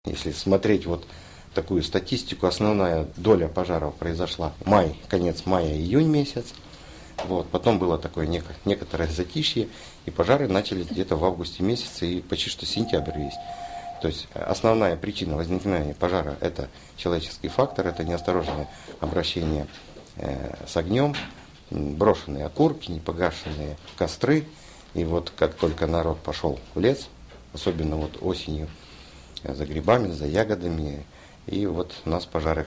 Если смотреть вот такую статистику, основная доля пожаров произошла май, конец мая, июнь месяц. Вот. Потом было такое некоторое затишье, и пожары начались где-то в августе месяце, и почти что сентябрь весь. То есть основная причина возникновения пожара – это человеческий фактор, это неосторожное обращение с огнем, брошенные окурки, непогашенные костры. И вот как только народ пошел в лес, особенно вот осенью, за грибами, за ягодами, и вот у нас пожары